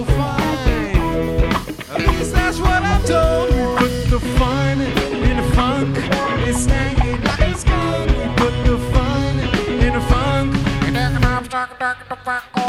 so fine. At least that's what I'm told. We put the fun in the funk. It's hanging like a skunk. We put the fun in the funk. And then I'm talking the fuck.